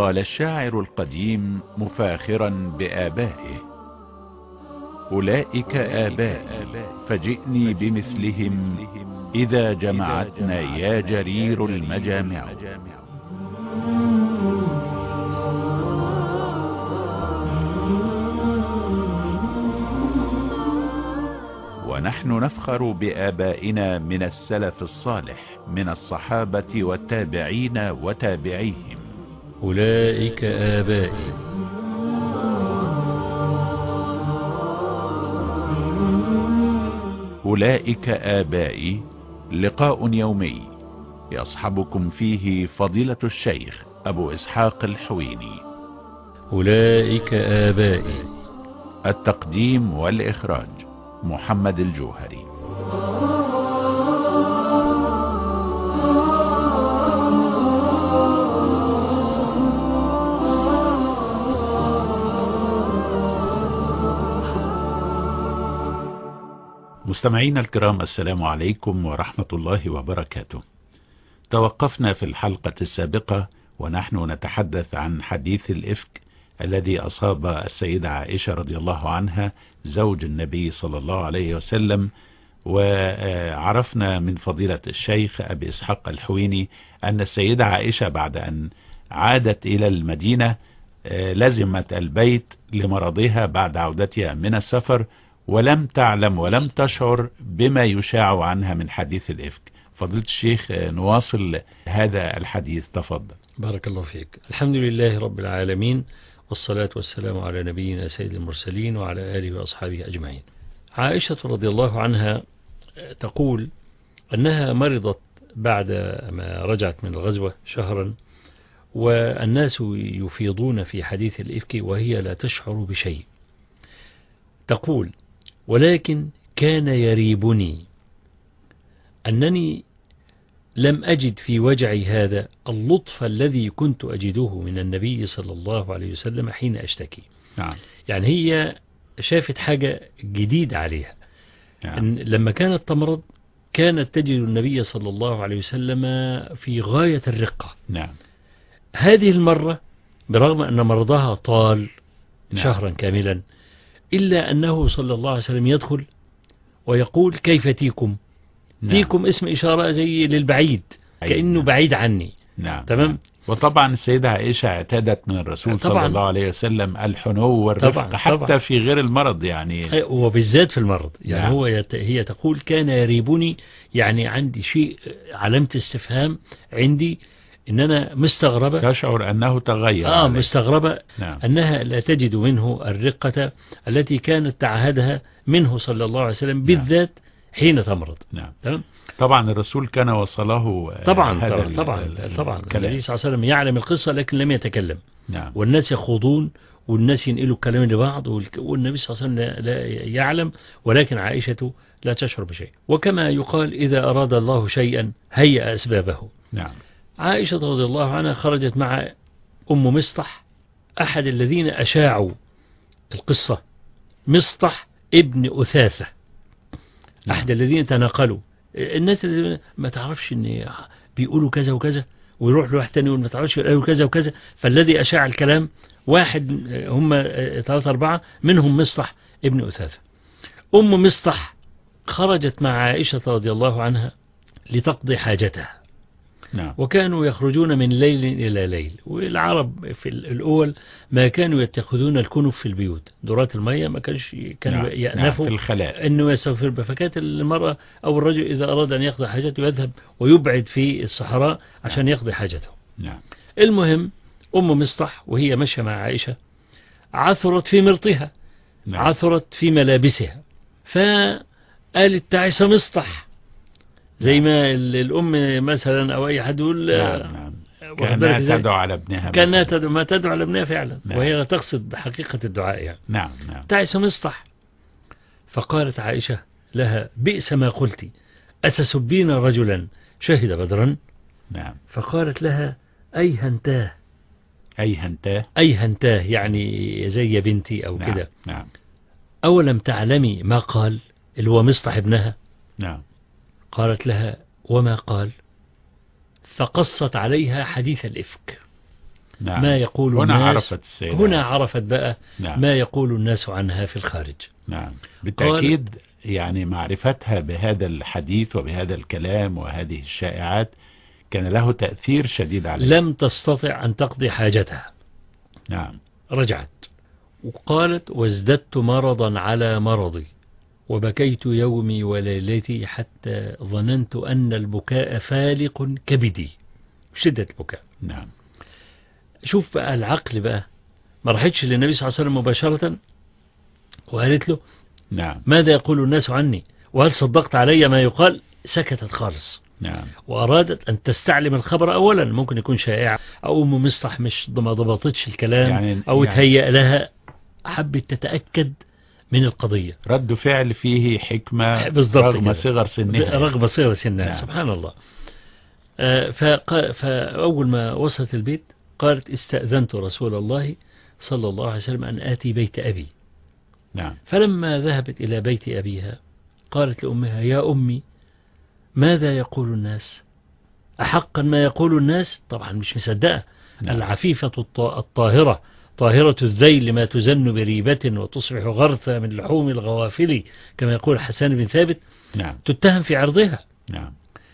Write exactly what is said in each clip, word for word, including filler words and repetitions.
قال الشاعر القديم مفاخرا بآبائه: أولئك آبائي فجئني بمثلهم إذا جمعتنا يا جرير المجامع. ونحن نفخر بآبائنا من السلف الصالح من الصحابة والتابعين وتابعيهم. أولئك آبائي. أولئك آبائي لقاء يومي يصحبكم فيه فضيلة الشيخ أبو إسحاق الحويني. أولئك آبائي. التقديم والإخراج محمد الجوهري. مستمعينا الكرام، السلام عليكم ورحمة الله وبركاته. توقفنا في الحلقة السابقة ونحن نتحدث عن حديث الإفك الذي أصاب السيدة عائشة رضي الله عنها زوج النبي صلى الله عليه وسلم. وعرفنا من فضيلة الشيخ أبي إسحاق الحويني أن السيدة عائشة بعد أن عادت إلى المدينة لزمت البيت لمرضها بعد عودتها من السفر، ولم تعلم ولم تشعر بما يشاع عنها من حديث الإفك. فضيلة الشيخ نواصل هذا الحديث، تفضل. بارك الله فيك. الحمد لله رب العالمين، والصلاة والسلام على نبينا سيد المرسلين وعلى آله وأصحابه أجمعين. عائشة رضي الله عنها تقول أنها مرضت بعد ما رجعت من الغزوة شهرا، والناس يفيضون في حديث الإفك وهي لا تشعر بشيء. تقول: ولكن كان يريبني أنني لم أجد في وجعي هذا اللطف الذي كنت أجده من النبي صلى الله عليه وسلم حين أشتكي. نعم. يعني هي شافت حاجة جديدة عليها. نعم. إن لما كانت تمرض كانت تجد النبي صلى الله عليه وسلم في غاية الرقة. نعم. هذه المرة برغم أن مرضها طال نعم. شهرا كاملا، إلا أنه صلى الله عليه وسلم يدخل ويقول: كيف تيكم؟ نعم. تيكم اسم إشارة زي للبعيد، كأنه نعم. بعيد عني. نعم. تمام. نعم. وطبعا السيدة عائشة اعتادت من الرسول طبعا. صلى الله عليه وسلم الحنو والرفق طبعا. حتى طبعا. في غير المرض يعني. وبالذات في المرض يعني. نعم. هو يت... هي تقول: كان يريبني، يعني عندي شيء علامة استفهام عندي، إن أنا مستغربة، تشعر أنه تغير. آه عليك. مستغربة. نعم. أنها لا تجد منه الرقة التي كانت تعهدها منه صلى الله عليه وسلم، بالذات حين تمرض. نعم. تمام. طبعا الرسول كان وصله طبعا هذا طبعا ال- طبعا, ال- طبعا. الكلام. النبي صلى الله عليه وسلم يعلم القصة لكن لم يتكلم. نعم. والناس يخوضون والناس ينقلوا الكلام لبعض، والنبي صلى الله عليه وسلم لا, لا يعلم، ولكن عائشة لا تشعر بشيء. وكما يقال: إذا أراد الله شيئا هيأ أسبابه. نعم. عائشة رضي الله عنها خرجت مع أم مصطح، أحد الذين أشاعوا القصة، مصطح ابن أثاثة. نعم. أحد الذين تناقلوا. الناس اللي ما تعرفش إن بيقولوا كذا وكذا، ويروح لواحد تاني يقول ما تعرفش يقولوا كذا وكذا، فالذي أشاع الكلام واحد، هم ثلاثة أربعة منهم مصطح ابن أثاثة. أم مصطح خرجت مع عائشة رضي الله عنها لتقضي حاجتها. نعم. وكانوا يخرجون من ليل إلى ليل. والعرب في الأول ما كانوا يتخذون الكنف في البيوت، دورات المية ما كانش كانوا نعم. يأنفوا نعم. في الخلاء أنه يستغفر بها. فكانت المرأة أو الرجل إذا أراد أن يقضي حاجته يذهب ويبعد في الصحراء عشان نعم. يقضي حاجته. نعم. المهم أم مصطح وهي ماشية مع عائشة عثرت في مرطها. نعم. عثرت في ملابسها، فقالت: تعس مصطح. زي ما الأم مثلا أو أي حد يقول. نعم. نعم. كانها تدعو على ابنها. كانها تدعو ما تدعو على ابنها فعلا. نعم. وهي لا تقصد حقيقة الدعاء يعني. نعم. نعم. تعس مصطح. فقالت عائشة لها: بئس ما قلت، أتسبين رجلا شهد بدرا؟ نعم. فقالت لها: أي هنتاه. أي هنتاه. أي هنتاه يعني زي بنتي أو نعم. كده. نعم. أولم تعلمي ما قال، اللي هو مصطح ابنها؟ نعم. قالت لها: وما قال؟ فقصت عليها حديث الإفك. نعم. ما يقول هنا الناس عرفت السيدة. هنا عرفت بقى نعم. ما يقول الناس عنها في الخارج. نعم بالتأكيد. يعني معرفتها بهذا الحديث وبهذا الكلام وهذه الشائعات كان له تأثير شديد عليها. لم تستطع أن تقضي حاجتها. نعم. رجعت وقالت وازددت مرضا على مرضي وبكيت يومي وليلتي حتى ظننت أن البكاء فالق كبدي. شدة البكاء. نعم. شوف بقى العقل بقى، ما راحتش للنبي صلى الله عليه وسلم مباشرة وقالت له نعم. ماذا يقول الناس عني وهل صدقت علي ما يقال؟ سكتت خالص. نعم. وأرادت أن تستعلم الخبر أولا، ممكن يكون شائع أو أم مصطح مش ما ضبطتش الكلام يعني أو يعني تهيأ لها، حبت تتأكد من القضية. رد فعل فيه حكمة رغم كده. صغر سنها. رغم صغر سنها. نعم. سبحان الله. آه فق... فأول ما وصلت البيت قالت استأذنت رسول الله صلى الله عليه وسلم أن آتي بيت أبي. نعم. فلما ذهبت إلى بيت أبيها قالت لأمها يا أمي ماذا يقول الناس؟ أحقا ما يقول الناس؟ طبعا مش مصدقة. نعم. العفيفة الطاهرة طاهرة الذيل ما تزن بريبة وتصبح غرثة من لحوم الغوافل كما يقول حسان بن ثابت. نعم. تتهم في عرضها. نعم.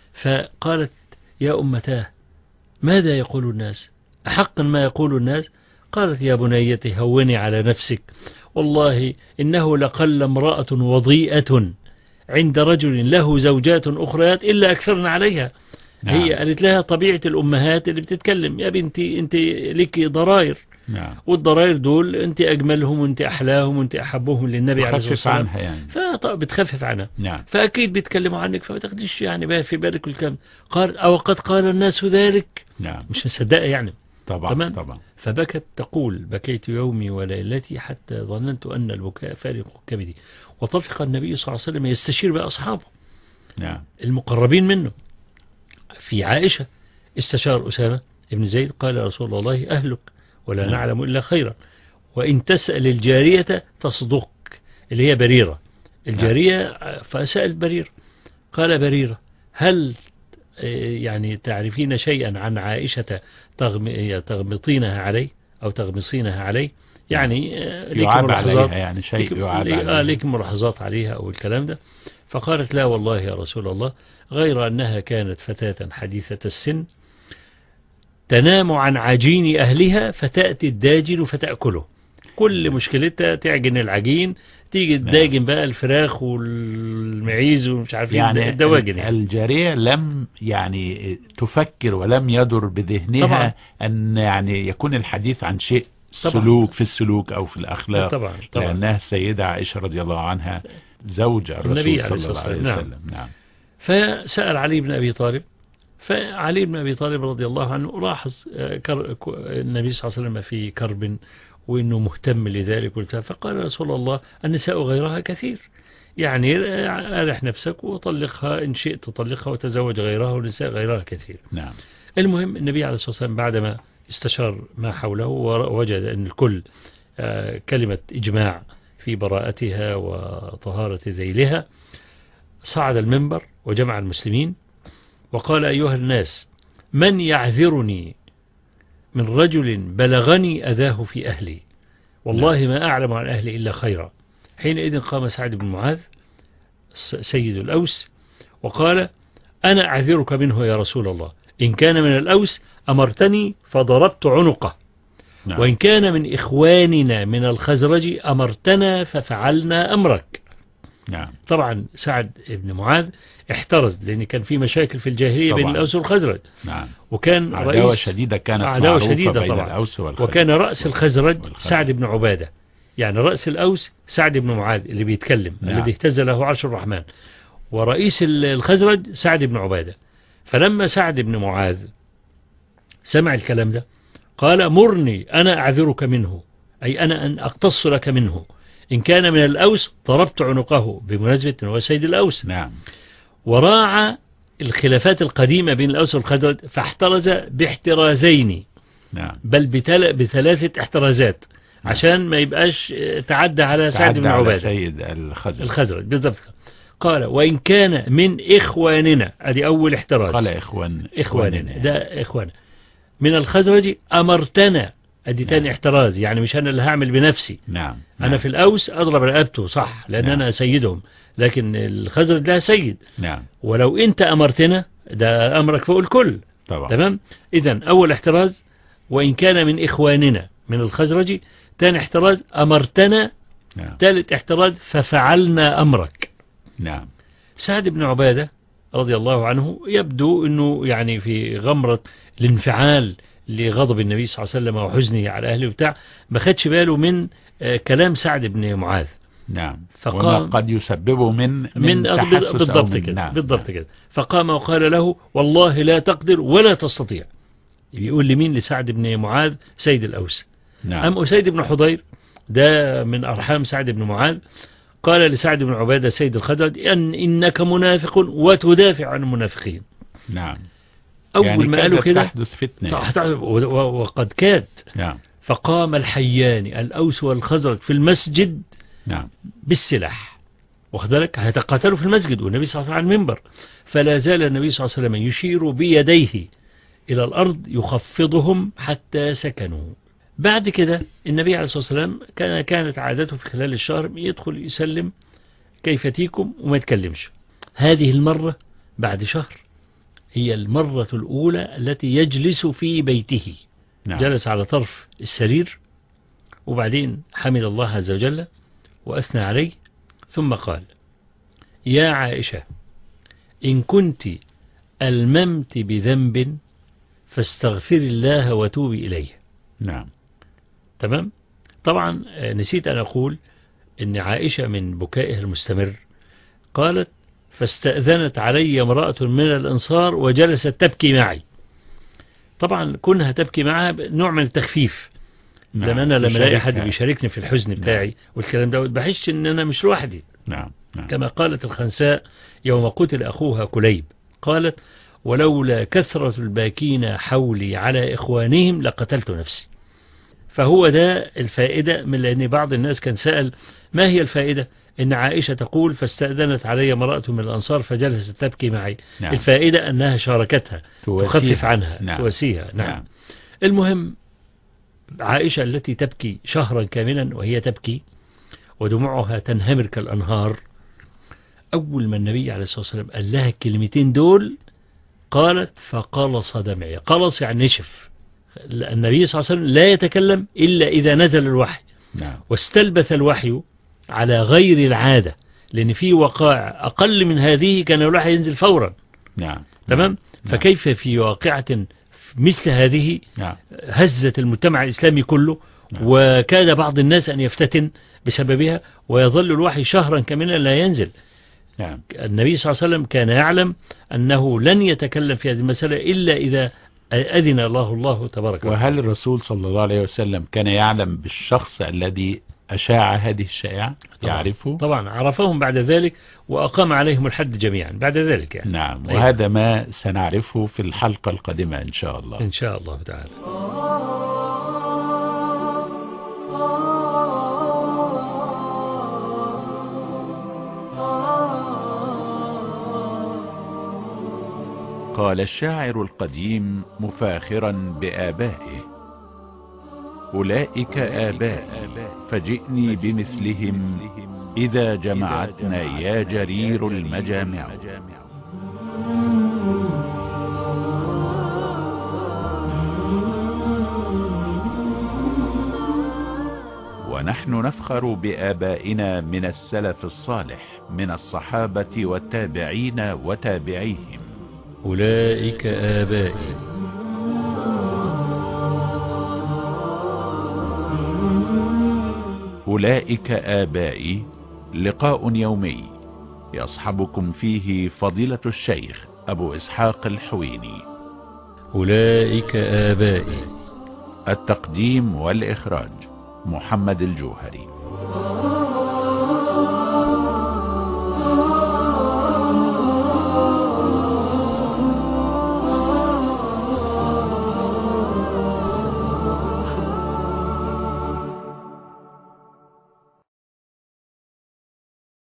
فقالت يا أمتاه ماذا يقول الناس؟ أحقا ما يقول الناس؟ قالت يا بنيتي هوني على نفسك، والله إنه لقل امرأة وضيئة عند رجل له زوجات أخريات إلا أكثرن عليها. نعم. هي قالت لها طبيعة الأمهات اللي بتتكلم يا بنتي أنت لك ضرائر. نعم. والضرائر دول أنت أجملهم وأنت أحلاهم وأنت أحبهم للنبي عليه الصلاة والسلام. عنها يعني. فبتخفف عنها. نعم. فأكيد بيتكلموا عنك فما تاخديش يعني بقى في بالك الكلام. قال أو قد قال الناس ذلك. نعم. مش مصدقة يعني. طبعا. تمام؟ طبعا. فبكت تقول بكيت يومي وليلتي حتى ظننت أن البكاء فارق كبدي. وطفق النبي صلى الله عليه وسلم يستشير بأصحابه. نعم. المقربين منه. في عائشة استشار أسامة ابن زيد قال رسول الله أهلك ولا نعم. نعلم إلا خيرا وإن تسأل الجارية تصدق اللي هي بريرة الجارية. فسأل بريرة قال بريرة هل يعني تعرفين شيئا عن عائشة تغمطينها عليه أو تغمصينها عليه يعني ليك ملاحظات يعني شيء يعاب عليها ليك ملاحظات عليها أو الكلام ده. فقالت لا والله يا رسول الله غير أنها كانت فتاة حديثة السن تنام عن عجين أهلها فتأتي الداجن فتأكله. كل مشكلتها تعجن العجين تيجي الداجن بقى الفراخ والمعيز ومش عارفين يعني الدواجن. يعني الجارية لم يعني تفكر ولم يدر بذهنها طبعا. أن يعني يكون الحديث عن شيء طبعا. سلوك في السلوك أو في الأخلاق طبعا. طبعا. لأنها السيدة عائشة رضي الله عنها زوج الرسول صلى الله عليه وسلم. نعم. نعم. فسأل علي بن أبي طالب فعلي بن أبي طالب رضي الله عنه لاحظ النبي صلى الله عليه وسلم في كرب وإنه مهتم لذلك. فقال رسول الله النساء غيرها كثير يعني أرح نفسك وطلقها إن شئت تطلقها وتزوج غيرها ونساء غيرها كثير. نعم. المهم النبي عليه الصلاة والسلام بعدما استشار ما حوله ووجد أن الكل كلمة إجماع في براءتها وطهارة ذيلها صعد المنبر وجمع المسلمين وقال أيها الناس من يعذرني من رجل بلغني أذاه في أهلي والله ما أعلم عن أهلي إلا خيرا. حينئذ قام سعد بن معاذ سيد الأوس وقال أنا أعذرك منه يا رسول الله إن كان من الأوس أمرتني فضربت عنقه. نعم. وإن كان من إخواننا من الخزرج أمرتنا ففعلنا أمرك. نعم. طبعا سعد بن معاذ احترز لأن كان في مشاكل في الجاهلية بين الأوس والخزرج. نعم. وكان عداوة رئيس شديدة كانت عداوة معروفة شديدة بين طبعا. الأوس والخزرج. وكان رأس الخزرج والخزرج. سعد بن عبادة يعني رأس الأوس سعد بن معاذ اللي بيتكلم. نعم. الذي اهتز له عرش الرحمن. ورئيس الخزرج سعد بن عبادة. فلما سعد بن معاذ سمع الكلام ده قال مرني أنا أعذرك منه أي أنا أن أقتص لك منه إن كان من الأوس ضربت عنقه بمناسبة أنه سيد الأوس. نعم. وراعى الخلافات القديمة بين الأوس والخزرج فاحترز باحترازين. نعم. بل بتل... بثلاثة احترازات. نعم. عشان ما يبقاش تعدى على سعد بن عبادة سيد الخزرج. الخزرج بالضبط. قال وإن كان من إخواننا ادي أول احتراز. قال إخوان إخواننا ده إخوان من الخزرج أمرتنا، أدي تاني نعم. احتراز، يعني مش أنا اللي هعمل بنفسي. نعم. أنا نعم. في الأوس أضرب رقبته صح لأن نعم. أنا سيدهم، لكن الخزرج لها سيد. نعم. ولو أنت أمرتنا ده أمرك فوق الكل. طبعا. تمام. إذن أول احتراز وإن كان من إخواننا من الخزرج. ثاني احتراز أمرتنا. نعم. ثالث احتراز ففعلنا أمرك. نعم. سعد بن عبادة رضي الله عنه يبدو أنه يعني في غمرة الانفعال لغضب النبي صلى الله عليه وسلم وحزنه على أهله وبتاع، ما خدش باله من كلام سعد بن معاذ. نعم. فقام وما قد يسببه من من, من تحسس بالضبط من كده. نعم. بالضبط نعم. كده. فقام وقال له والله لا تقدر ولا تستطيع. بيقول لمين؟ لسعد بن معاذ سيد الأوس. نعم. أم أسيد بن حضير ده من أرحام سعد بن معاذ، قال لسعد بن عبادة سيد الخزرج أن إنك منافق وتدافع عن المنافقين. نعم. أول يعني ما قالوا كده تحدث فتنة يعني. وقد كاد. نعم. فقام الحيان الأوس والخزرج في المسجد نعم. بالسلاح، واخد بالك، هيتقاتلوا في المسجد والنبي صلى الله عليه وسلم على المنبر. فلا زال النبي صلى الله عليه وسلم يشير بيديه إلى الأرض يخفضهم حتى سكنوا. بعد كده النبي عليه الصلاة والسلام كان كانت عادته في خلال الشهر يدخل يسلم كيف تيكم وما يتكلمش. هذه المرة بعد شهر هي المرة الأولى التي يجلس في بيته. نعم. جلس على طرف السرير وبعدين حمد الله عز وجل وأثنى عليه ثم قال يا عائشة إن كنت ألممت بذنب فاستغفر الله وتوبي إليه. نعم. تمام. طبعا نسيت أن أقول إن عائشة من بكائها المستمر قالت فاستأذنت علي امرأة من الأنصار وجلست تبكي معي. طبعا كونها تبكي معها نوع من التخفيف. نعم. لأن أنا لما ألاقي حد تشاركها. بيشاركني في الحزن بتاعي نعم. والكلام ده بحس إن أنا مش لوحدي. نعم. نعم. كما قالت الخنساء يوم قتل أخوها كليب، قالت ولولا كثرة الباكين حولي على إخوانهم لقتلت نفسي. فهو ده الفائدة، من لأن بعض الناس كان سأل ما هي الفائدة إن عائشة تقول فاستأذنت علي امرأة من الأنصار فجلست تبكي معي. نعم. الفائدة أنها شاركتها تواسيها. تخفف عنها. نعم. تواسيها. نعم. نعم. المهم عائشة التي تبكي شهرا كاملا وهي تبكي ودموعها تنهمر كالأنهار، أول ما النبي عليه الصلاة والسلام قال لها الكلمتين دول قالت فقلص دمعي. قلص يعني نشف. النبي صلى الله عليه وسلم لا يتكلم إلا إذا نزل الوحي. نعم. واستلبث الوحي على غير العادة، لأن في وقائع أقل من هذه كان الوحي ينزل فورا. نعم. تمام. نعم. فكيف في واقعة مثل هذه نعم. هزت المجتمع الإسلامي كله. نعم. وكاد بعض الناس أن يفتتن بسببها ويظل الوحي شهرا كاملا لا ينزل. نعم. النبي صلى الله عليه وسلم كان يعلم أنه لن يتكلم في هذه المسألة إلا إذا أذن الله الله تبارك وتعالى. وهل الرسول صلى الله عليه وسلم كان يعلم بالشخص الذي أشاع هذه الشائعة؟ يعرفه؟ طبعا عرفهم بعد ذلك وأقام عليهم الحد جميعا بعد ذلك يعني. نعم. أيوة. وهذا ما سنعرفه في الحلقة القادمة إن شاء الله. إن شاء الله تعالى. قال الشاعر القديم مفاخرا بآبائه أولئك آبائي فجئني بمثلهم إذا جمعتنا يا جرير المجامع. ونحن نفخر بآبائنا من السلف الصالح من الصحابة والتابعين وتابعيهم. أولئك آبائي. أولئك آبائي لقاء يومي يصحبكم فيه فضيلة الشيخ أبو إسحاق الحويني. أولئك آبائي. التقديم والإخراج محمد الجوهري.